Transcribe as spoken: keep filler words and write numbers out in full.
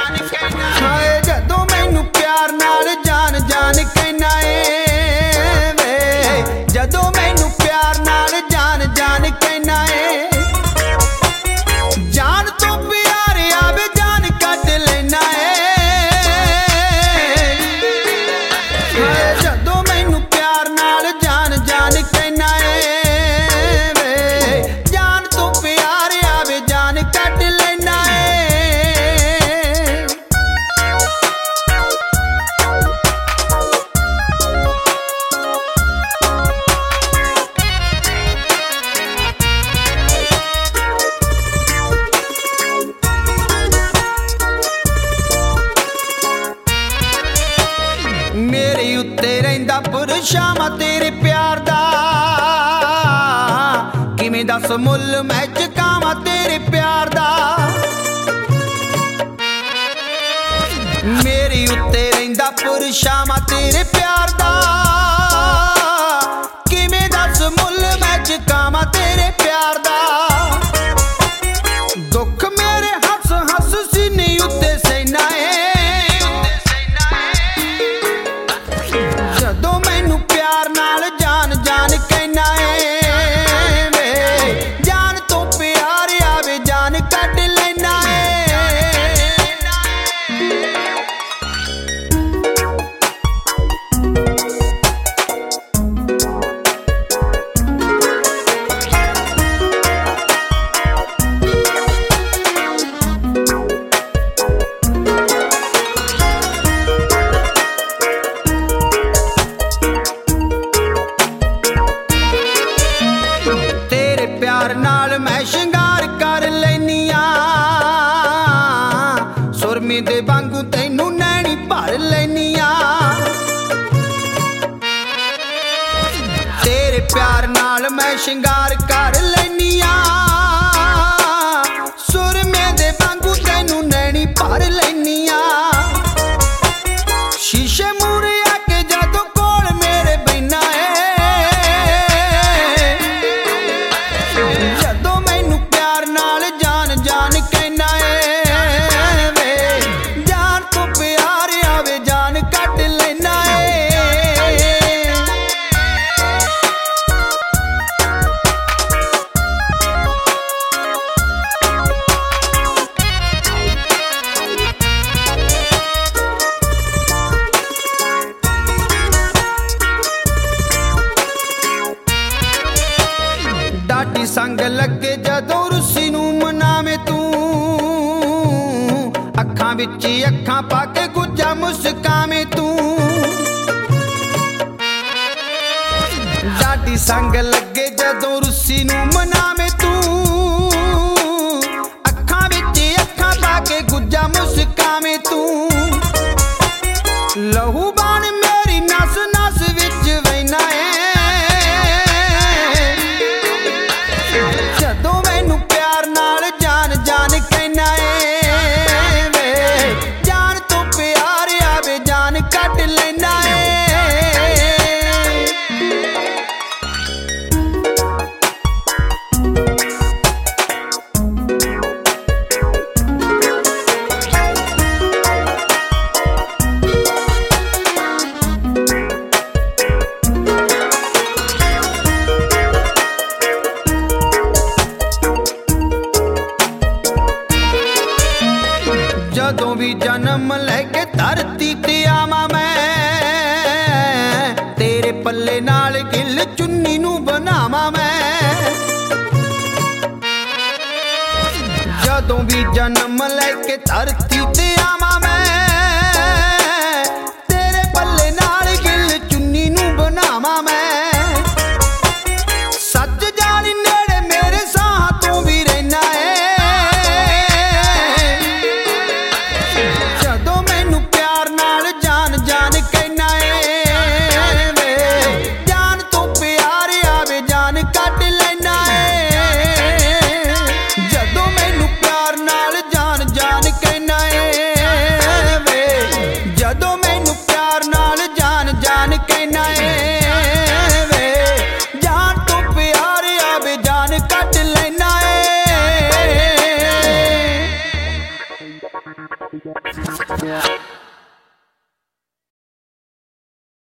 ਹਾਏ ਜਦੋਂ ਮੈਨੂੰ ਪਿਆਰ ਨਾਲ ਜਾਨ ਜਾਨ ਕਹਿਣਾ ਏ ਵੇ, ਜਦੋਂ ਮੈਨੂੰ ਪਿਆਰ ਨਾਲ ਜਾਨ ਜਾਨ ਕਹਿਣਾ ਏ, ਜਾਨ ਤੋਂ ਪਿਆਰ ਆਵੇ ਜਾਨ ਕੱਢ ਲੈਣਾ ਏ। ਹਾਏ ਜਦੋਂ ਮੈਨੂੰ ਪਿਆਰ ਨਾਲ ਜਾਨ ਜਾਨ ਕਹਿਣਾ ਏ ਵੇ, ਜਾਨ ਤੋਂ ਪਿਆਰ ਆਵੇ ਜਾਨ ਕੱਢ ਲੈਣਾ ਏ। ਮੇਰੇ ਉੱਤੇ ਰਹਿੰਦਾ ਪੁਰਸ਼ਾਵਾਂ ਤੇਰੇ ਪਿਆਰ ਦਾ, ਕਿਵੇਂ ਦੱਸ ਮੁੱਲ ਮੈਂ ਚੁਕਾਵਾਂ ਤੇਰੇ ਪਿਆਰ ਦਾ। ਮੇਰੇ ਉੱਤੇ ਰਹਿੰਦਾ ਪੁਰਸ਼ਾਵਾਂ ਤੇਰੇ ਪਿਆਰ ਦਾ, ਕਿਵੇਂ ਦੱਸ ਮੁੱਲ ਮੈਂ ਚੁਕਾਵਾਂ ਤੇਰੇ ਪਿਆਰ ਦਾ। ਦੁੱਖ ਮੇਰੇ ਹੱਸ ਹੱਸ ਸੀਨੇ ਉੱਤੇ ਸਹਿਣਾ ਏ, ਜਦੋਂ ਮੈਨੂੰ ਪਿਆਰ ਨਾਲ ਜਾਨ ਜਾਨ ਕਹਿਣਾ ਏ ਵੇ, ਜਾਨ ਤੋਂ ਪਿਆਰ ਆਵੇ ਜਾਨ ਕੱਢ ਲੈਣਾ ਏ। ਤੇਰੇ ਪਿਆਰ ਨਾਲ ਮੈਂ ਸ਼ਿੰਗਾਰ ਕਰ ਲੈਨੀ ਆ, ਸੁਰਮੇ ਦੇ ਵਾਂਗੂ ਤੈਨੂੰ ਨੈਣੀ ਭਰ ਲੈਨੀ ਆ। ਤੇਰੇ ਪਿਆਰ ਨਾਲ ਮੈਂ ਸ਼ਿੰਗਾਰ ਕਰ ਲੈਨੀ ਆ, ਸੁਰਮੇ ਦੇ ਵਾਂਗੂ ਤੈਨੂੰ ਨੈਣੀ ਭਰ ਲੈਨੀ ਆ। ਸ਼ੀਸ਼ੇ ਮੂਹਰੇ ਆ ਕੇ ਜਦੋਂ ਕੋਲ ਮੇਰੇ ਬੈਠਾ ਏ, ਜਦੋਂ ਮੈਨੂੰ ਪਿਆਰ ਨਾਲ ਜਾਨ ਜਾਨ ਕਹਿਣਾ ਏ ਵੇ, ਜਾਨ ਤੋਂ ਪਿਆਰ ਆਵੇ ਜਾਨ ਕੱਢ ਲੈਣਾ ਏ। ਡਾਢੀ ਸੰਗ ਲੱਗੇ ਜਦੋਂ ਰੁੱਸੀ ਨੂੰ ਮਨਾਵੇਂ ਤੂੰ, ਅੱਖਾਂ ਵਿੱਚ ਅੱਖਾਂ ਪਾ ਕੇ ਗੁੱਜਾ ਮੁਸਕਾਵੇਂ ਤੂੰ। ਡਾਢੀ ਸੰਗ ਲੱਗੇ ਜਦੋਂ ਰੁੱਸੀ ਨੂੰ ਮਨਾਵੇਂ ਤੂੰ, ਅੱਖਾਂ ਵਿੱਚ ਅੱਖਾਂ ਪਾ ਕੇ ਗੁੱਜਾ ਮੁਸਕਾਵੇਂ ਤੂੰ। ਲਹੂ ਬਾਣ ਮੇਰੀ ਨਸ ਨਸ ਵਿੱਚ ਵਹਿਣਾ ਏ, ਜਦੋਂ ਮੈਨੂੰ ਪਿਆਰ ਨਾਲ ਜਾਨ ਜਾਨ ਕਹਿਣਾ ਏ ਵੇ, ਜਾਨ ਤੋਂ ਪਿਆਰ ਆਵੇ ਜਾਨ ਕੱਢ ਲੈਣਾ ਏ। ਜਦੋਂ ਵੀ ਜਨਮ ਲੈ ਕੇ ਧਰਤੀ ਤੇ ਆਵਾਂ ਮੈਂ, ਤੇਰੇ ਪੱਲੇ ਨਾਲ ਗਿੱਲ ਚੁੰਨੀ ਨੂੰ ਬਣਾਵਾਂ ਮੈਂ। ਜਦੋਂ ਵੀ ਜਨਮ ਲੈ ਕੇ ਧਰਤੀ ਤੇ ਆਵਾਂ ਮੈਂ, ਤੇਰੇ ਪੱਲੇ ਨਾਲ ਗਿੱਲ ਚੁੰਨੀ ਨੂੰ ਬਣਾਵਾਂ ਮੈਂ। ਸੱਚ ਜਾਣੀ ਨੇੜੇ ਮੇਰੇ ਸਾਹ ਤੋਂ ਵੀ ਰਹਿਣਾ ਏ, ਜਦੋਂ ਮੈਨੂੰ ਪਿਆਰ ਨਾਲ ਜਾਨ ਜਾਨ ਕਹਿਣਾ ਏ ਵੇ, ਜਾਨ ਤੋਂ ਪਿਆਰ ਆਵੇ ਜਾਨ ਕੱਢ ਲੈਣਾ ਏ। ਜਦੋਂ ਮੈਨੂੰ ਪਿਆਰ ਨਾਲ ਜਾਨ ਜਾਨ ਕਹਿਣਾ ਏ Yeah.